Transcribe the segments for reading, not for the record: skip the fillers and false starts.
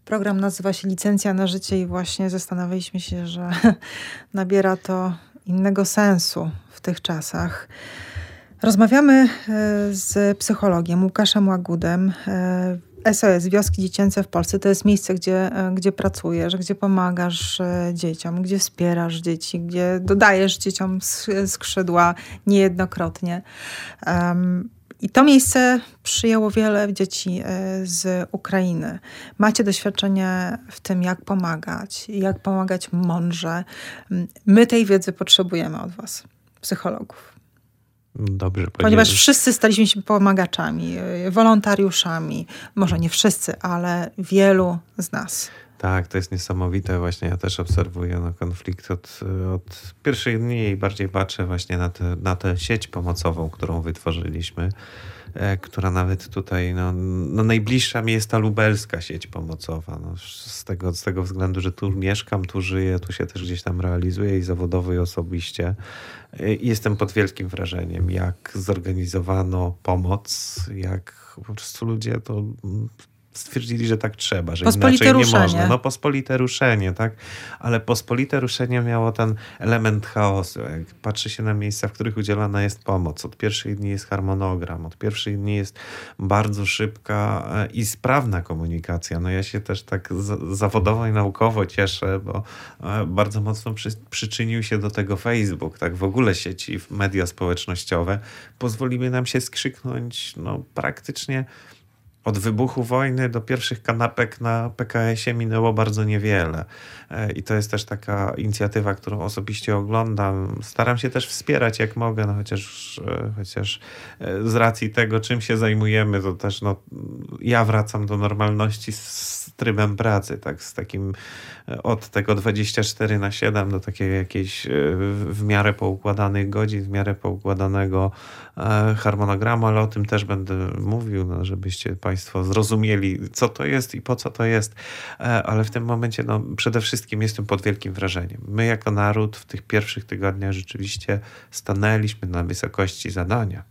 Program nazywa się Licencja na życie i właśnie zastanawialiśmy się, że nabiera to innego sensu w tych czasach. Rozmawiamy z psychologiem Łukaszem Łagudem. SOS, Wioski Dziecięce w Polsce, to jest miejsce, gdzie pracujesz, gdzie pomagasz dzieciom, gdzie wspierasz dzieci, gdzie dodajesz dzieciom skrzydła niejednokrotnie. I to miejsce przyjęło wiele dzieci z Ukrainy. Macie doświadczenie w tym, jak pomagać mądrze. My tej wiedzy potrzebujemy od was, psychologów. Dobrze, ponieważ wszyscy staliśmy się pomagaczami, wolontariuszami. Może nie wszyscy, ale wielu z nas. Tak, to jest niesamowite. Właśnie ja też obserwuję konflikt od pierwszych dni i bardziej patrzę właśnie na tę sieć pomocową, którą wytworzyliśmy, która nawet tutaj, najbliższa mi jest ta lubelska sieć pomocowa. Z tego względu, że tu mieszkam, tu żyję, tu się też gdzieś tam realizuję i zawodowo, i osobiście. I jestem pod wielkim wrażeniem, jak zorganizowano pomoc, jak po prostu ludzie to stwierdzili, że tak trzeba, że inaczej nie można. Pospolite ruszenie, tak? Ale pospolite ruszenie miało ten element chaosu. Jak patrzy się na miejsca, w których udzielana jest pomoc, od pierwszych dni jest harmonogram, od pierwszych dni jest bardzo szybka i sprawna komunikacja. Ja się też tak zawodowo i naukowo cieszę, bo bardzo mocno przyczynił się do tego Facebook, tak? W ogóle sieci, media społecznościowe pozwoliły nam się skrzyknąć praktycznie od wybuchu wojny do pierwszych kanapek na PKS-ie minęło bardzo niewiele. I to jest też taka inicjatywa, którą osobiście oglądam. Staram się też wspierać jak mogę, chociaż z racji tego, czym się zajmujemy, to też ja wracam do normalności z trybem pracy, tak, z takim od tego 24/7 do takiej jakiejś w miarę poukładanych godzin, w miarę poukładanego harmonogramu, ale o tym też będę mówił, żebyście Państwo zrozumieli, co to jest i po co to jest. Ale w tym momencie przede wszystkim jestem pod wielkim wrażeniem. My jako naród w tych pierwszych tygodniach rzeczywiście stanęliśmy na wysokości zadania.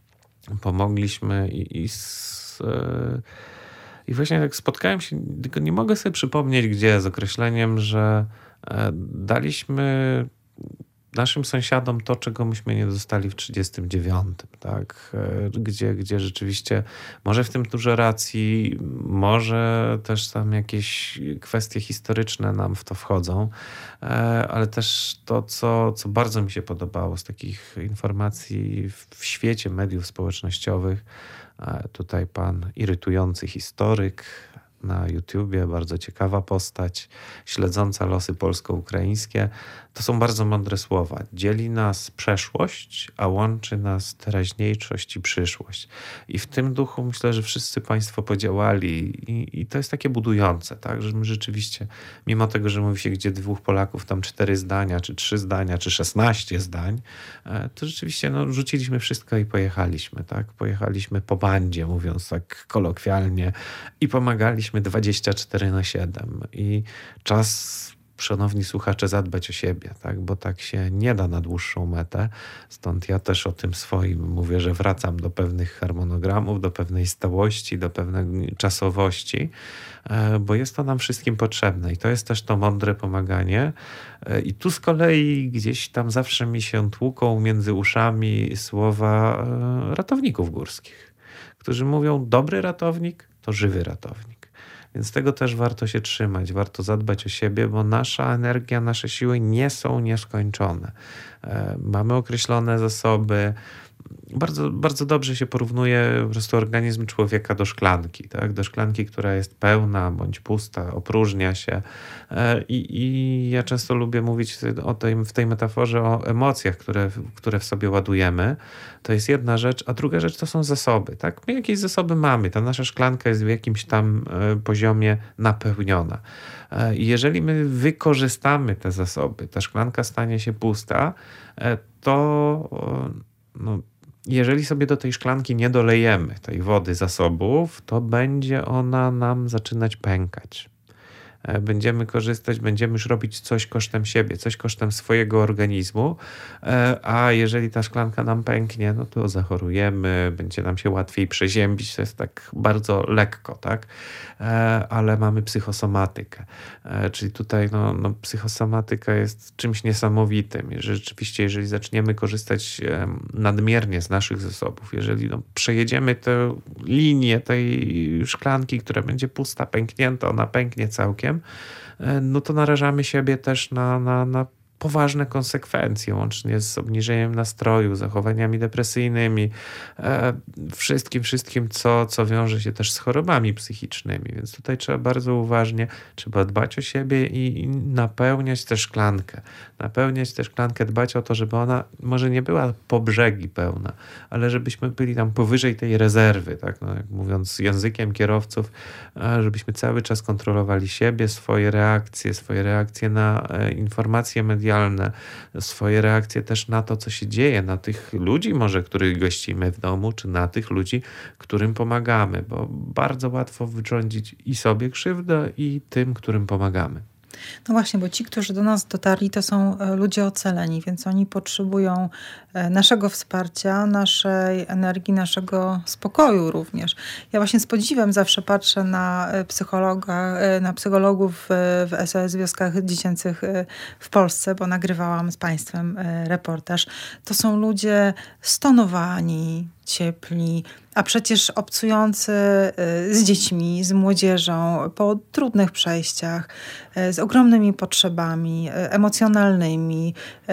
Pomogliśmy i właśnie tak spotkałem się, tylko nie mogę sobie przypomnieć gdzie, z określeniem, że daliśmy naszym sąsiadom to, czego myśmy nie dostali w 1939, tak? Gdzie rzeczywiście może w tym dużo racji, może też tam jakieś kwestie historyczne nam w to wchodzą, ale też to, co bardzo mi się podobało z takich informacji w świecie mediów społecznościowych, tutaj pan irytujący historyk na YouTubie, bardzo ciekawa postać, śledząca losy polsko-ukraińskie. To są bardzo mądre słowa. Dzieli nas przeszłość, a łączy nas teraźniejszość i przyszłość. I w tym duchu myślę, że wszyscy Państwo podziałali i to jest takie budujące, tak? Że my rzeczywiście, mimo tego, że mówi się, gdzie dwóch Polaków, tam 4 zdania, czy 3 zdania, czy 16 zdań, to rzeczywiście rzuciliśmy wszystko i pojechaliśmy, tak? Pojechaliśmy po bandzie, mówiąc tak kolokwialnie, i pomagaliśmy 24/7. I czas, szanowni słuchacze, zadbać o siebie, tak? Bo tak się nie da na dłuższą metę. Stąd ja też o tym swoim mówię, że wracam do pewnych harmonogramów, do pewnej stałości, do pewnej czasowości, bo jest to nam wszystkim potrzebne. I to jest też to mądre pomaganie. I tu z kolei gdzieś tam zawsze mi się tłuką między uszami słowa ratowników górskich, którzy mówią, dobry ratownik to żywy ratownik. Więc tego też warto się trzymać, warto zadbać o siebie, bo nasza energia, nasze siły nie są nieskończone. Mamy określone zasoby. Bardzo, bardzo dobrze się porównuje po prostu organizm człowieka do szklanki, tak? Do szklanki, która jest pełna bądź pusta, opróżnia się. I ja często lubię mówić w tej metaforze o emocjach, które w sobie ładujemy. To jest jedna rzecz, a druga rzecz to są zasoby, tak? My jakieś zasoby mamy, ta nasza szklanka jest w jakimś tam poziomie napełniona. I jeżeli my wykorzystamy te zasoby, ta szklanka stanie się pusta, to jeżeli sobie do tej szklanki nie dolejemy tej wody, zasobów, to będzie ona nam zaczynać pękać. będziemy korzystać, będziemy już robić coś kosztem siebie, coś kosztem swojego organizmu, a jeżeli ta szklanka nam pęknie, no to zachorujemy, będzie nam się łatwiej przeziębić, to jest tak bardzo lekko, tak? Ale mamy psychosomatykę, czyli tutaj psychosomatyka jest czymś niesamowitym. Rzeczywiście, jeżeli zaczniemy korzystać nadmiernie z naszych zasobów, jeżeli przejedziemy tę linię tej szklanki, która będzie pusta, pęknięta, ona pęknie całkiem, no to narażamy siebie też na poważne konsekwencje, łącznie z obniżeniem nastroju, zachowaniami depresyjnymi, wszystkim, co wiąże się też z chorobami psychicznymi. Więc tutaj trzeba bardzo uważnie, trzeba dbać o siebie i napełniać tę szklankę. Dbać o to, żeby ona może nie była po brzegi pełna, ale żebyśmy byli tam powyżej tej rezerwy, tak? No, jak mówiąc językiem kierowców, żebyśmy cały czas kontrolowali siebie, swoje reakcje na informacje medialne, swoje reakcje też na to, co się dzieje, na tych ludzi może, których gościmy w domu, czy na tych ludzi, którym pomagamy, bo bardzo łatwo wyrządzić i sobie krzywdę, i tym, którym pomagamy. No właśnie, bo ci, którzy do nas dotarli, to są ludzie ocaleni, więc oni potrzebują naszego wsparcia, naszej energii, naszego spokoju również. Ja właśnie z podziwem zawsze patrzę na psychologów w SOS Wioskach Dziecięcych w Polsce, bo nagrywałam z państwem reportaż. To są ludzie stonowani, ciepli, a przecież obcujący z dziećmi, z młodzieżą, po trudnych przejściach, z ogromnymi potrzebami emocjonalnymi,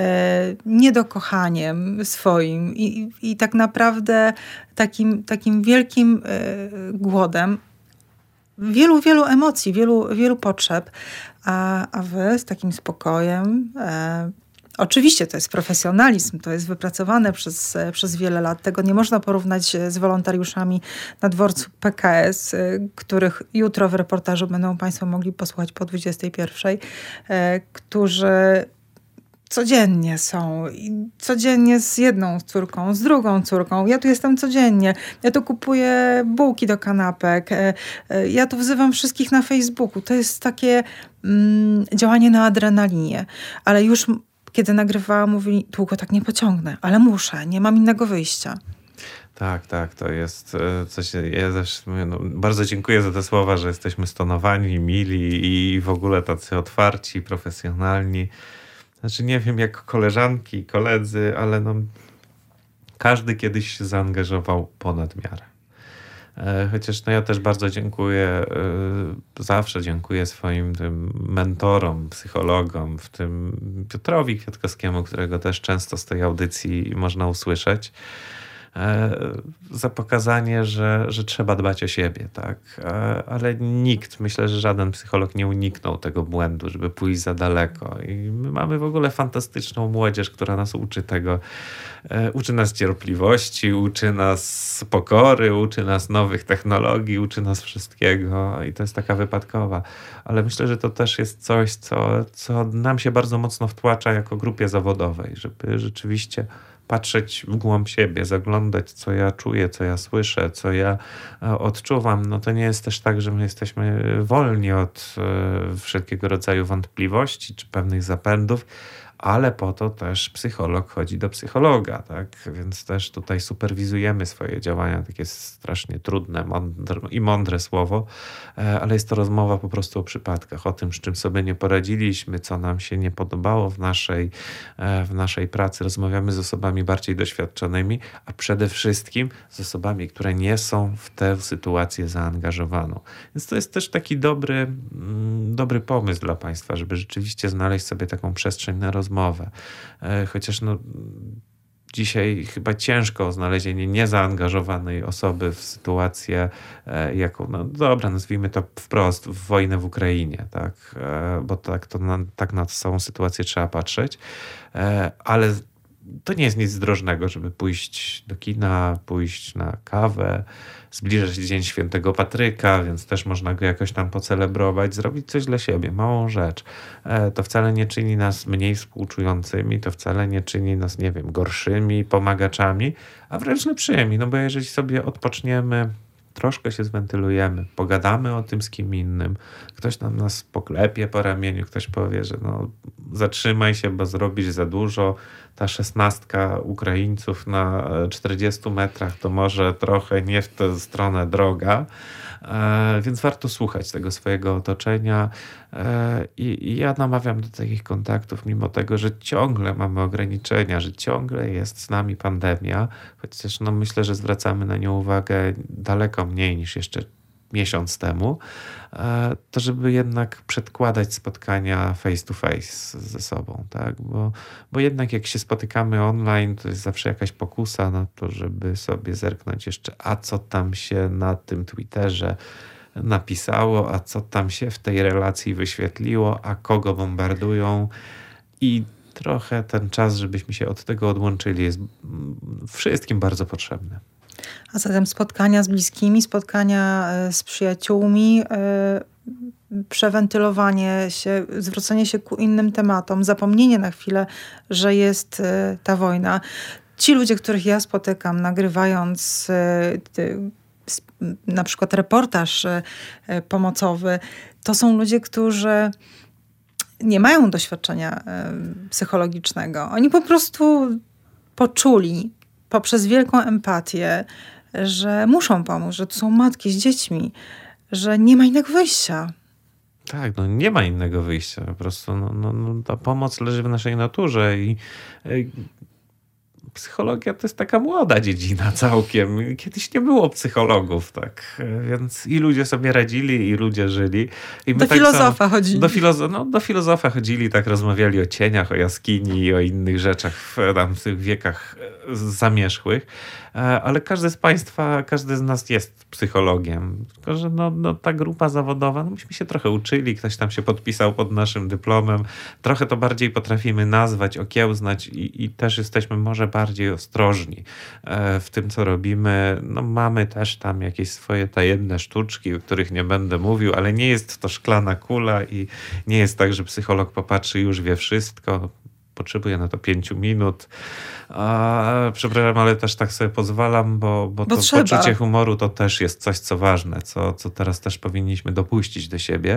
niedokochaniem swoim i tak naprawdę takim wielkim głodem wielu emocji, wielu potrzeb, a wy z takim spokojem. Oczywiście to jest profesjonalizm, to jest wypracowane przez wiele lat. Tego nie można porównać z wolontariuszami na dworcu PKS, których jutro w reportażu będą państwo mogli posłuchać po 21:00, którzy codziennie są. I codziennie z jedną córką, z drugą córką. Ja tu jestem codziennie. Ja tu kupuję bułki do kanapek. Ja tu wzywam wszystkich na Facebooku. To jest takie działanie na adrenalinie. Ale już kiedy nagrywałam, mówili, długo tak nie pociągnę, ale muszę, nie mam innego wyjścia. Tak, to jest coś, ja zawsze mówię, bardzo dziękuję za te słowa, że jesteśmy stonowani, mili i w ogóle tacy otwarci, profesjonalni. Znaczy nie wiem jak koleżanki i koledzy, ale każdy kiedyś się zaangażował ponad miarę. Chociaż ja też bardzo dziękuję, zawsze dziękuję swoim tym mentorom, psychologom, w tym Piotrowi Kwiatkowskiemu, którego też często z tej audycji można usłyszeć, za pokazanie, że trzeba dbać o siebie, tak? Ale nikt, myślę, że żaden psycholog nie uniknął tego błędu, żeby pójść za daleko. I my mamy w ogóle fantastyczną młodzież, która nas uczy tego. Uczy nas cierpliwości, uczy nas pokory, uczy nas nowych technologii, uczy nas wszystkiego i to jest taka wypadkowa. Ale myślę, że to też jest coś, co nam się bardzo mocno wtłacza jako grupie zawodowej, żeby rzeczywiście patrzeć w głąb siebie, zaglądać, co ja czuję, co ja słyszę, co ja odczuwam. No to nie jest też tak, że my jesteśmy wolni od wszelkiego rodzaju wątpliwości czy pewnych zapędów, ale po to też psycholog chodzi do psychologa, tak? Więc też tutaj superwizujemy swoje działania, takie strasznie trudne i mądre słowo, ale jest to rozmowa po prostu o przypadkach, o tym, z czym sobie nie poradziliśmy, co nam się nie podobało w naszej pracy. Rozmawiamy z osobami bardziej doświadczonymi, a przede wszystkim z osobami, które nie są w tę sytuację zaangażowaną. Więc to jest też taki dobry pomysł dla państwa, żeby rzeczywiście znaleźć sobie taką przestrzeń na rozmowę. Chociaż dzisiaj chyba ciężko o znalezienie niezaangażowanej osoby w sytuację, jaką, nazwijmy to wprost, w wojnę w Ukrainie, tak? Bo tak na całą sytuację trzeba patrzeć. Ale to nie jest nic zdrożnego, żeby pójść do kina, pójść na kawę. Zbliża się Dzień Świętego Patryka, więc też można go jakoś tam pocelebrować, zrobić coś dla siebie, małą rzecz. To wcale nie czyni nas mniej współczującymi, to wcale nie czyni nas, gorszymi pomagaczami, a wręcz lepszymi. Bo jeżeli sobie odpoczniemy troszkę się zwentylujemy, pogadamy o tym z kim innym, ktoś nas poklepie po ramieniu, ktoś powie, że no zatrzymaj się, bo zrobisz za dużo, ta 16 Ukraińców na 40 metrach to może trochę nie w tę stronę droga, więc warto słuchać tego swojego otoczenia i ja namawiam do takich kontaktów, mimo tego, że ciągle mamy ograniczenia, że ciągle jest z nami pandemia, chociaż no myślę, że zwracamy na nią uwagę daleko mniej niż jeszcze miesiąc temu, to żeby jednak przedkładać spotkania face to face ze sobą, tak? Bo jednak jak się spotykamy online, to jest zawsze jakaś pokusa na to, żeby sobie zerknąć jeszcze, a co tam się na tym Twitterze napisało, a co tam się w tej relacji wyświetliło, a kogo bombardują i trochę ten czas, żebyśmy się od tego odłączyli, jest wszystkim bardzo potrzebny. A zatem spotkania z bliskimi, spotkania z przyjaciółmi, przewentylowanie się, zwrócenie się ku innym tematom, zapomnienie na chwilę, że jest ta wojna. Ci ludzie, których ja spotykam, nagrywając na przykład reportaż pomocowy, to są ludzie, którzy nie mają doświadczenia psychologicznego. Oni po prostu poczuli poprzez wielką empatię, że muszą pomóc, że to są matki z dziećmi, że nie ma innego wyjścia. Tak, no nie ma innego wyjścia. Po prostu ta pomoc leży w naszej naturze i psychologia to jest taka młoda dziedzina całkiem. Kiedyś nie było psychologów, tak. Więc i ludzie sobie radzili, i ludzie żyli. I do filozofa chodzili. Do filozofa chodzili, tak rozmawiali o cieniach, o jaskini i o innych rzeczach w tych wiekach zamierzchłych. Ale każdy z państwa, każdy z nas jest psychologiem. Tylko, że ta grupa zawodowa, myśmy się trochę uczyli, ktoś tam się podpisał pod naszym dyplomem. Trochę to bardziej potrafimy nazwać, okiełznać i też jesteśmy może bardziej ostrożni w tym, co robimy. No, mamy też tam jakieś swoje tajemne sztuczki, o których nie będę mówił, ale nie jest to szklana kula i nie jest tak, że psycholog popatrzy i już wie wszystko. Potrzebuję na to 5 minut. Przepraszam, ale też tak sobie pozwalam, bo to poczucie humoru to też jest coś, co ważne, co teraz też powinniśmy dopuścić do siebie.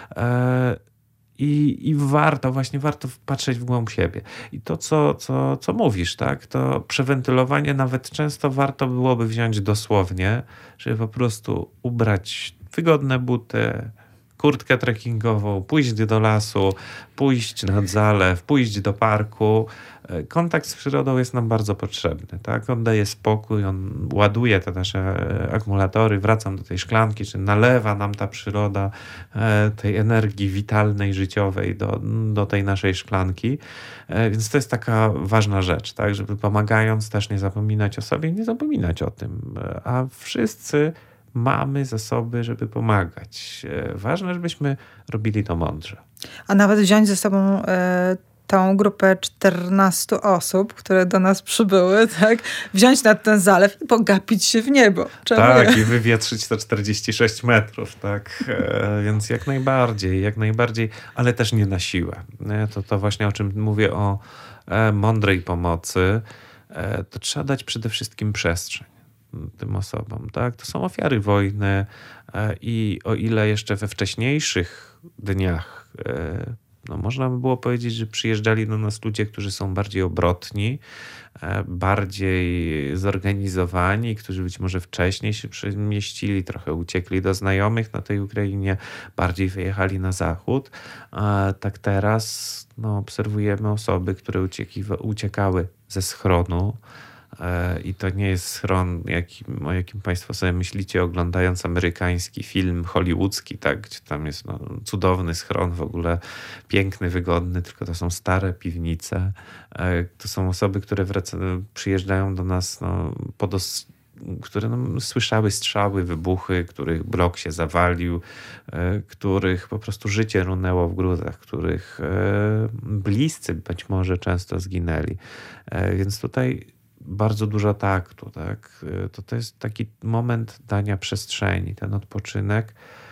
I warto patrzeć w głąb siebie. I to, co mówisz, tak, to przewentylowanie nawet często warto byłoby wziąć dosłownie, żeby po prostu ubrać wygodne buty, kurtkę trekkingową, pójść do lasu, pójść nad zalew, pójść do parku. Kontakt z przyrodą jest nam bardzo potrzebny. Tak? On daje spokój, on ładuje te nasze akumulatory, wracam do tej szklanki, czy nalewa nam ta przyroda tej energii witalnej, życiowej do tej naszej szklanki. Więc to jest taka ważna rzecz, tak? Żeby pomagając też nie zapominać o sobie, nie zapominać o tym. A wszyscy mamy zasoby, żeby pomagać. Ważne, żebyśmy robili to mądrze. A nawet wziąć ze sobą tą grupę 14 osób, które do nas przybyły, tak? Wziąć nad ten zalew i pogapić się w niebo. Czemu tak, i wywietrzyć to 46 metrów, tak? Więc jak najbardziej, ale też nie na siłę. To właśnie o czym mówię, o mądrej pomocy. To trzeba dać przede wszystkim przestrzeń tym osobom, tak? To są ofiary wojny i o ile jeszcze we wcześniejszych dniach można by było powiedzieć, że przyjeżdżali do nas ludzie, którzy są bardziej obrotni, bardziej zorganizowani, którzy być może wcześniej się przemieścili, trochę uciekli do znajomych na tej Ukrainie, bardziej wyjechali na zachód. Tak teraz obserwujemy osoby, które uciekały ze schronu. I to nie jest schron, o jakim Państwo sobie myślicie, oglądając amerykański film hollywoodzki, tak, gdzie tam jest cudowny schron, w ogóle piękny, wygodny, tylko to są stare piwnice. To są osoby, które przyjeżdżają do nas, które słyszały strzały, wybuchy, których blok się zawalił, których po prostu życie runęło w gruzach, których bliscy być może często zginęli. Więc tutaj bardzo dużo taktu, tak? To jest taki moment dania przestrzeni, ten odpoczynek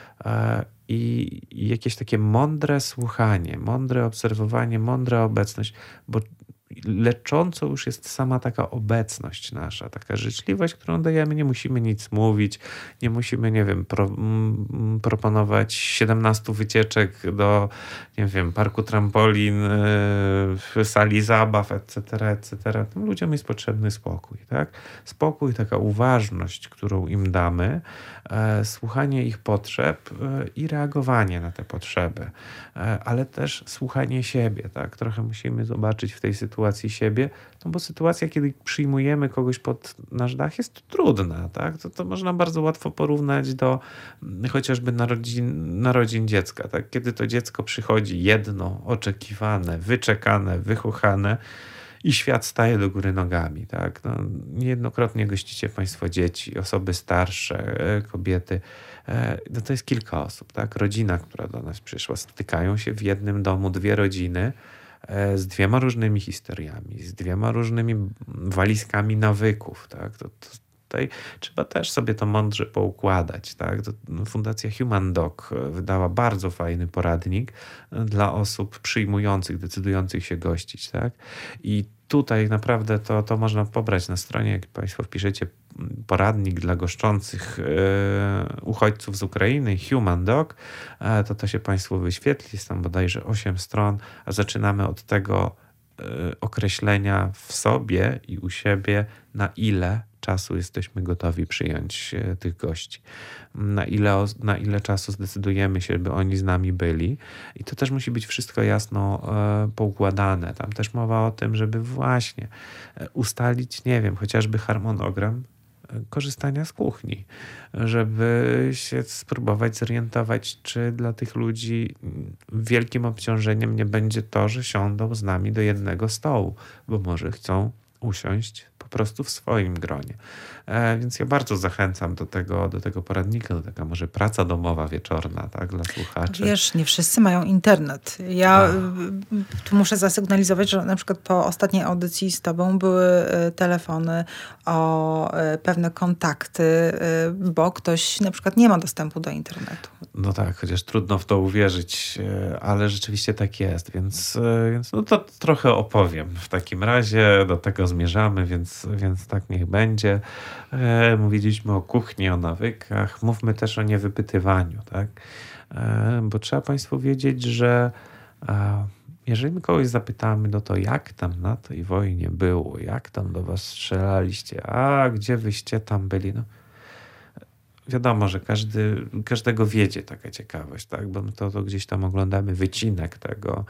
i jakieś takie mądre słuchanie, mądre obserwowanie, mądra obecność, bo leczącą już jest sama taka obecność nasza, taka życzliwość, którą dajemy. Nie musimy nic mówić, nie musimy, nie wiem, proponować 17 wycieczek do, nie wiem, parku trampolin, sali zabaw, etc., etc. Tym ludziom jest potrzebny spokój, tak? Spokój, taka uważność, którą im damy, słuchanie ich potrzeb i reagowanie na te potrzeby, ale też słuchanie siebie, tak? Trochę musimy zobaczyć w tej sytuacji siebie, no bo sytuacja, kiedy przyjmujemy kogoś pod nasz dach, jest trudna, tak? To można bardzo łatwo porównać do chociażby narodzin dziecka, tak? Kiedy to dziecko przychodzi jedno, oczekiwane, wyczekane, wychuchane, i świat staje do góry nogami, tak? No, niejednokrotnie gościcie Państwo dzieci, osoby starsze, kobiety. No to jest kilka osób, tak? Rodzina, która do nas przyszła. Stykają się w jednym domu dwie rodziny z dwiema różnymi historiami, z dwiema różnymi walizkami nawyków, tak? Tutaj trzeba też sobie to mądrze poukładać, tak? Fundacja Human Doc wydała bardzo fajny poradnik dla osób przyjmujących, decydujących się gościć, tak? I tutaj naprawdę to można pobrać na stronie, jak Państwo wpiszecie poradnik dla goszczących uchodźców z Ukrainy, Human Doc, to się Państwu wyświetli. Jest tam bodajże 8 stron, a zaczynamy od tego określenia w sobie i u siebie, na ile czasu jesteśmy gotowi przyjąć tych gości. Na ile czasu zdecydujemy się, by oni z nami byli. I to też musi być wszystko jasno poukładane. Tam też mowa o tym, żeby właśnie ustalić, nie wiem, chociażby harmonogram korzystania z kuchni, żeby się spróbować zorientować, czy dla tych ludzi wielkim obciążeniem nie będzie to, że siądą z nami do jednego stołu, bo może chcą usiąść po prostu w swoim gronie. Więc ja bardzo zachęcam do tego poradnika, do taka może praca domowa wieczorna, tak, dla słuchaczy. Wiesz, nie wszyscy mają internet. Ja tu muszę zasygnalizować, że na przykład po ostatniej audycji z tobą były telefony o pewne kontakty, bo ktoś na przykład nie ma dostępu do internetu. No tak, chociaż trudno w to uwierzyć, ale rzeczywiście tak jest, więc no to trochę opowiem. W takim razie do tego zmierzamy, więc tak niech będzie. Mówiliśmy o kuchni, o nawykach, mówmy też o niewypytywaniu, tak? Bo trzeba Państwu wiedzieć, że jeżeli my kogoś zapytamy, no to jak tam na tej wojnie było, jak tam do was strzelaliście, a gdzie wyście tam byli, no wiadomo, że każdego wiedzie taka ciekawość, tak? Bo my to gdzieś tam oglądamy wycinek tego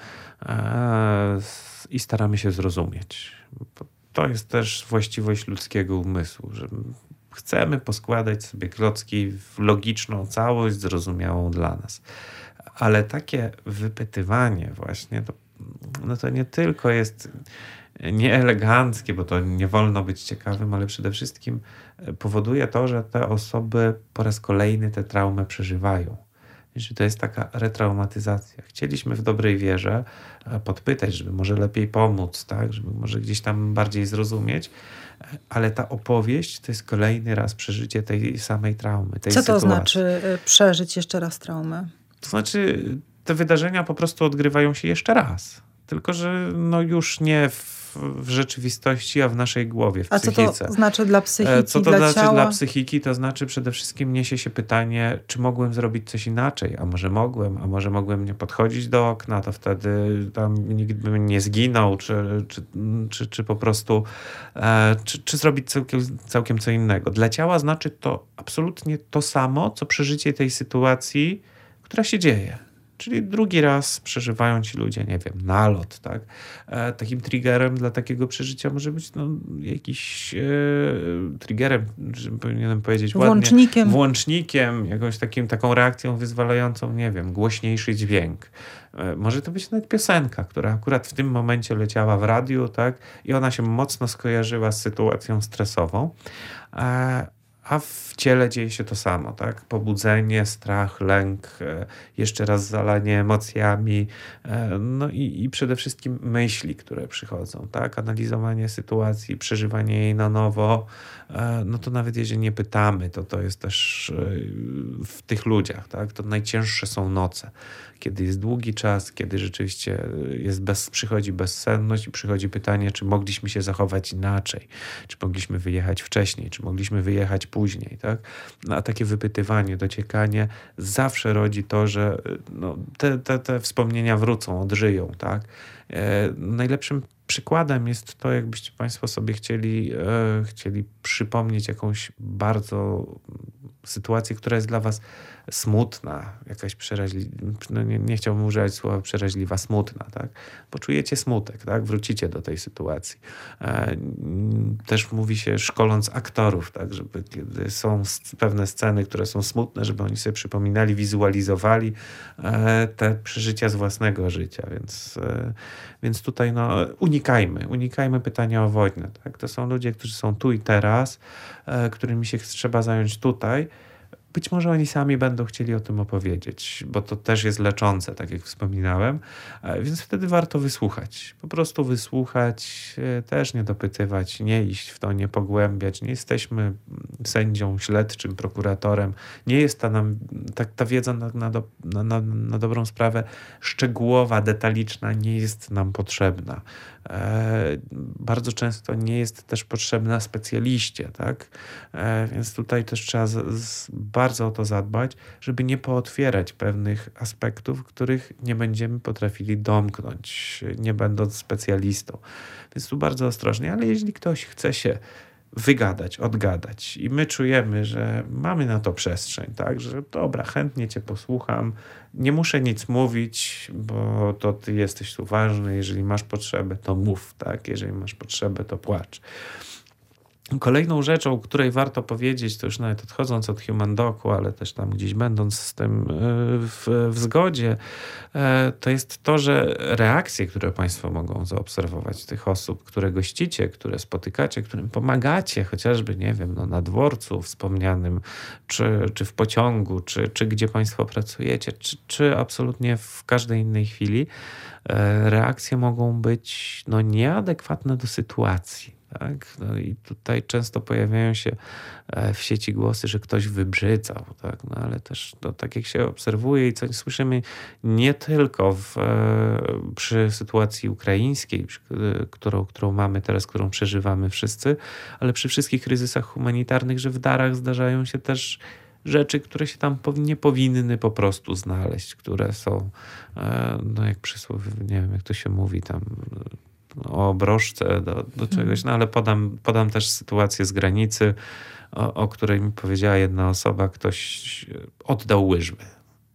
i staramy się zrozumieć. To jest też właściwość ludzkiego umysłu, że chcemy poskładać sobie klocki w logiczną całość, zrozumiałą dla nas. Ale takie wypytywanie właśnie, to nie tylko jest nieeleganckie, bo to nie wolno być ciekawym, ale przede wszystkim powoduje to, że te osoby po raz kolejny tę traumę przeżywają. Że to jest taka retraumatyzacja. Chcieliśmy w dobrej wierze podpytać, żeby może lepiej pomóc, tak? Żeby może gdzieś tam bardziej zrozumieć, ale ta opowieść to jest kolejny raz przeżycie tej samej traumy, tej sytuacji. Co to znaczy przeżyć jeszcze raz traumę? To znaczy te wydarzenia po prostu odgrywają się jeszcze raz. Tylko że no już nie w rzeczywistości, a w naszej głowie, w psychice. A co to znaczy dla psychiki, Co to dla znaczy ciała? dla psychiki? To znaczy przede wszystkim niesie się pytanie, czy mogłem zrobić coś inaczej? A może mogłem nie podchodzić do okna, to wtedy tam nikt by nie zginął, czy po prostu czy zrobić całkiem co innego. Dla ciała znaczy to absolutnie to samo, co przeżycie tej sytuacji, która się dzieje. Czyli drugi raz przeżywają ci ludzie, nie wiem, nalot, tak? Takim triggerem dla takiego przeżycia może być jakiś triggerem, powinienem powiedzieć ładnie. Włącznikiem, jakąś taką reakcją wyzwalającą, nie wiem, głośniejszy dźwięk. Może to być nawet piosenka, która akurat w tym momencie leciała w radiu, tak? I ona się mocno skojarzyła z sytuacją stresową. a w ciele dzieje się to samo, tak? Pobudzenie, strach, lęk, jeszcze raz zalanie emocjami, no i przede wszystkim myśli, które przychodzą, tak? Analizowanie sytuacji, przeżywanie jej na nowo, no to nawet jeżeli nie pytamy, to jest też w tych ludziach, tak? To najcięższe są noce, kiedy jest długi czas, kiedy rzeczywiście przychodzi bezsenność i przychodzi pytanie, czy mogliśmy się zachować inaczej, czy mogliśmy wyjechać wcześniej, czy mogliśmy wyjechać później, tak? No, a takie wypytywanie, dociekanie zawsze rodzi to, że no, te wspomnienia wrócą, odżyją, tak? Najlepszym przykładem jest to, jakbyście Państwo sobie chcieli przypomnieć jakąś bardzo sytuację, która jest dla Was smutna, jakaś przeraźliwa, no nie chciałbym używać słowa przeraźliwa, smutna, tak? Poczujecie smutek, tak? Wrócicie do tej sytuacji. Też mówi się, szkoląc aktorów, tak? Żeby kiedy są pewne sceny, które są smutne, żeby oni sobie przypominali, wizualizowali te przeżycia z własnego życia, więc tutaj no, unikajmy pytania o wojnę, tak? To są ludzie, którzy są tu i teraz, którymi się trzeba zająć tutaj. Być może oni sami będą chcieli o tym opowiedzieć, bo to też jest leczące, tak jak wspominałem, więc wtedy warto wysłuchać. Po prostu wysłuchać, też nie dopytywać, nie iść w to, nie pogłębiać. Nie jesteśmy sędzią, śledczym, prokuratorem. Nie jest ta wiedza na dobrą sprawę szczegółowa, detaliczna nie jest nam potrzebna. Bardzo często nie jest też potrzebna specjaliście, tak? Więc tutaj też trzeba bardzo o to zadbać, żeby nie pootwierać pewnych aspektów, których nie będziemy potrafili domknąć, nie będąc specjalistą. Więc tu bardzo ostrożnie, ale jeśli ktoś chce się wygadać, odgadać i my czujemy, że mamy na to przestrzeń, tak, że dobra, chętnie cię posłucham, nie muszę nic mówić, bo to ty jesteś tu ważny, jeżeli masz potrzebę, to mów, tak, jeżeli masz potrzebę, to płacz. Kolejną rzeczą, o której warto powiedzieć, to już nawet odchodząc od Human Docu, ale też tam gdzieś będąc z tym w zgodzie, to jest to, że reakcje, które Państwo mogą zaobserwować tych osób, które gościcie, które spotykacie, którym pomagacie, chociażby, nie wiem, no, na dworcu wspomnianym, czy w pociągu, czy gdzie Państwo pracujecie, czy absolutnie w każdej innej chwili, reakcje mogą być no, nieadekwatne do sytuacji. Tak? No i tutaj często pojawiają się w sieci głosy, że ktoś wybrzydzał, tak? No ale też to, tak jak się obserwuje i co słyszymy nie tylko przy sytuacji ukraińskiej, którą mamy teraz, którą przeżywamy wszyscy, ale przy wszystkich kryzysach humanitarnych, że w darach zdarzają się też rzeczy, które się tam nie powinny po prostu znaleźć, które są, no jak przysłowie, nie wiem jak to się mówi tam, o broszce do czegoś, no ale podam też sytuację z granicy, o której mi powiedziała jedna osoba, ktoś oddał łyżwy.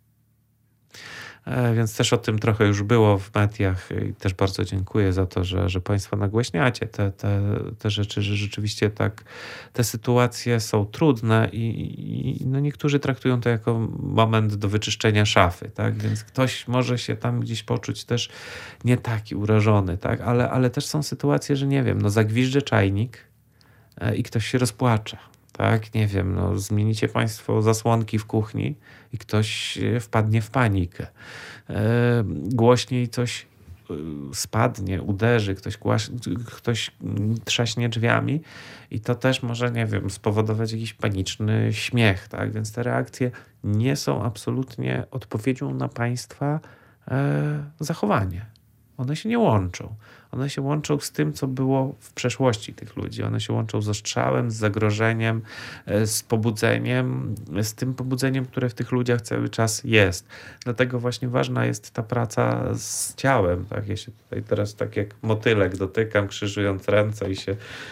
Więc też o tym trochę już było w mediach i też bardzo dziękuję za to, że Państwo nagłaśniacie te rzeczy, że rzeczywiście tak te sytuacje są trudne i no niektórzy traktują to jako moment do wyczyszczenia szafy, tak? Więc ktoś może się tam gdzieś poczuć też nie taki urażony, tak? Ale też są sytuacje, że nie wiem, no zagwiżdży czajnik i ktoś się rozpłacze. Tak, nie wiem, no, zmienicie Państwo zasłonki w kuchni i ktoś wpadnie w panikę. Głośniej coś spadnie, uderzy, ktoś trzaśnie drzwiami i to też może, nie wiem, spowodować jakiś paniczny śmiech, tak? Więc te reakcje nie są absolutnie odpowiedzią na Państwa zachowanie. One się nie łączą. One się łączą z tym, co było w przeszłości tych ludzi. One się łączą z ostrzałem, z zagrożeniem, z pobudzeniem, z tym pobudzeniem, które w tych ludziach cały czas jest. Dlatego właśnie ważna jest ta praca z ciałem. Tak? Ja się tutaj teraz tak jak motylek dotykam, krzyżując ręce i się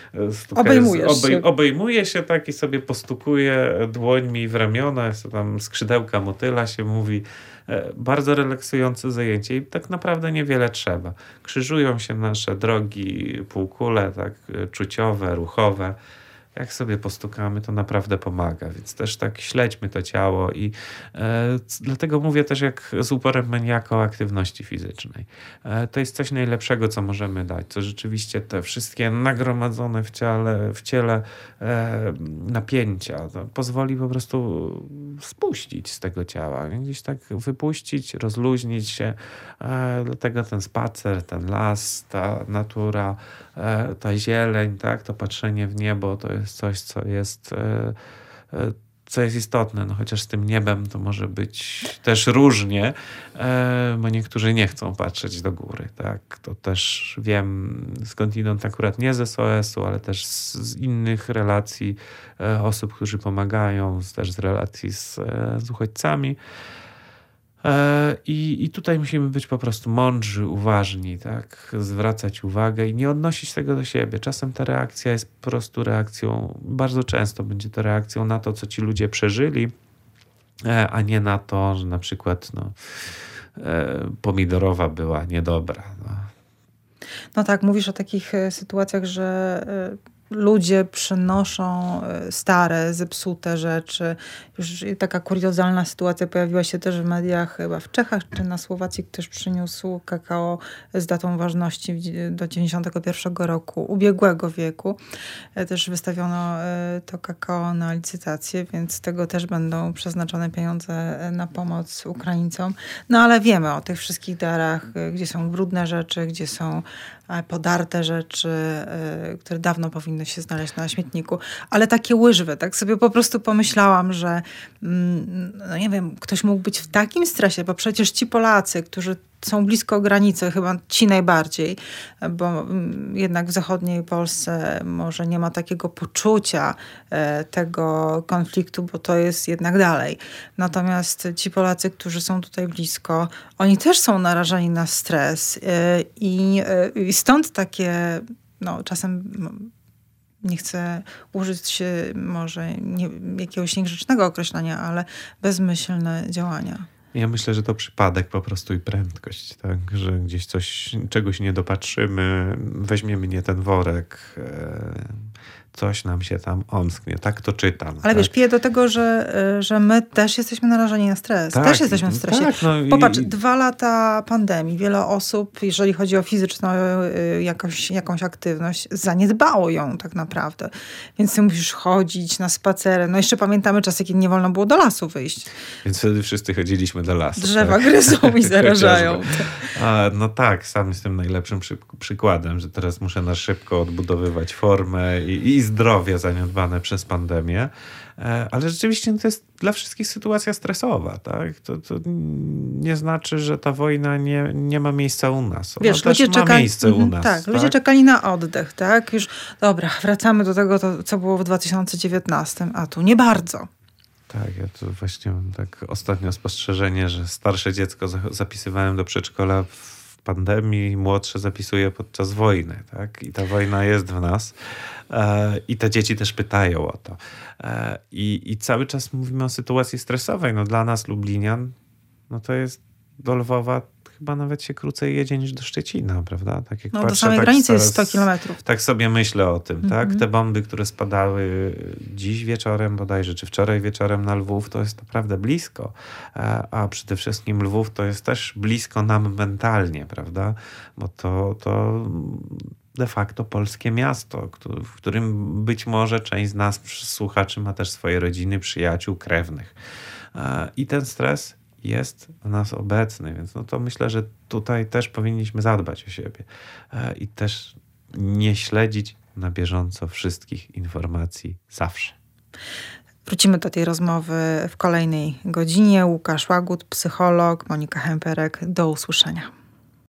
obejmuję się tak i sobie postukuję dłońmi w ramiona, tam skrzydełka motyla się mówi. Bardzo relaksujące zajęcie i tak naprawdę niewiele trzeba. Krzyżują się nasze drogi półkule, tak, czuciowe, ruchowe. jak sobie postukamy, to naprawdę pomaga. Więc też tak śledźmy to ciało i dlatego mówię też jak z uporem maniaka o aktywności fizycznej. To jest coś najlepszego, co możemy dać, co rzeczywiście te wszystkie nagromadzone w ciele napięcia pozwoli po prostu spuścić z tego ciała. Gdzieś tak wypuścić, rozluźnić się. Dlatego ten spacer, ten las, ta natura, ta zieleń, tak, to patrzenie w niebo to jest coś, co jest istotne, no chociaż z tym niebem to może być też różnie, bo niektórzy nie chcą patrzeć do góry, tak, to też wiem skądinąd akurat nie ze SOS-u, ale też z innych relacji osób, którzy pomagają, też z relacji z uchodźcami. I tutaj musimy być po prostu mądrzy, uważni, tak? Zwracać uwagę i nie odnosić tego do siebie. Czasem ta reakcja jest po prostu reakcją, bardzo często będzie to reakcją na to, co ci ludzie przeżyli, a nie na to, że na przykład pomidorowa była niedobra. No tak, mówisz o takich sytuacjach, że ludzie przynoszą stare, zepsute rzeczy. Już taka kuriozalna sytuacja pojawiła się też w mediach, chyba w Czechach czy na Słowacji. Ktoś przyniósł kakao z datą ważności do 91 roku, ubiegłego wieku. Też wystawiono to kakao na licytację, więc z tego też będą przeznaczone pieniądze na pomoc Ukraińcom. No ale wiemy o tych wszystkich darach, gdzie są brudne rzeczy, gdzie są podarte rzeczy, które dawno powinny się znaleźć na śmietniku. Ale takie łyżwy, tak sobie po prostu pomyślałam, że no nie wiem, ktoś mógł być w takim stresie, bo przecież ci Polacy, którzy są blisko granicy, chyba ci najbardziej, bo jednak w zachodniej Polsce może nie ma takiego poczucia tego konfliktu, bo to jest jednak dalej. Natomiast ci Polacy, którzy są tutaj blisko, oni też są narażeni na stres i stąd takie, no czasem nie chcę użyć może jakiegoś niegrzecznego określenia, ale bezmyślne działania. Ja myślę, że to przypadek po prostu i prędkość, tak? Że gdzieś czegoś nie dopatrzymy, weźmiemy nie ten worek, coś nam się tam omsknie. Tak to czytam. Ale tak? wiesz, piję do tego, że my też jesteśmy narażeni na stres. Tak, też jesteśmy w stresie. Tak, no Popatrz, 2 lata pandemii. Wiele osób, jeżeli chodzi o fizyczną jakąś aktywność, zaniedbało ją tak naprawdę. Więc ty musisz chodzić na spacery. No jeszcze pamiętamy czasy, kiedy nie wolno było do lasu wyjść. Więc wtedy wszyscy chodziliśmy do lasu. Drzewa gryzą i zarażają. No tak, sam jestem najlepszym przykładem, że teraz muszę na szybko odbudowywać formę i zdrowie zaniedbane przez pandemię. Ale rzeczywiście to jest dla wszystkich sytuacja stresowa. Tak? To nie znaczy, że ta wojna nie ma miejsca u nas. Ona też ma miejsce u nas. Tak, ludzie czekali na oddech. Tak? Już dobra, wracamy do tego, co było w 2019, a tu nie bardzo. Tak, ja tu właśnie mam tak ostatnio spostrzeżenie, że starsze dziecko zapisywałem do przedszkola w pandemii, młodsze zapisuje podczas wojny. Tak? I ta wojna jest w nas. I te dzieci też pytają o to. I cały czas mówimy o sytuacji stresowej. No dla nas Lublinian, no to jest do Lwowa chyba nawet się krócej jedzie niż do Szczecina, prawda? Tak jak do samej granicy jest 100 kilometrów. Tak sobie myślę o tym, tak? Te bomby, które spadały dziś wieczorem bodajże, czy wczoraj wieczorem na Lwów, to jest naprawdę blisko. A przede wszystkim Lwów to jest też blisko nam mentalnie, prawda? Bo to de facto polskie miasto, w którym być może część z nas, słuchaczy, ma też swoje rodziny, przyjaciół, krewnych. I ten stres jest w nas obecny, więc no to myślę, że tutaj też powinniśmy zadbać o siebie i też nie śledzić na bieżąco wszystkich informacji zawsze. Wrócimy do tej rozmowy w kolejnej godzinie. Łukasz Łagut, psycholog, Monika Hemperek. Do usłyszenia.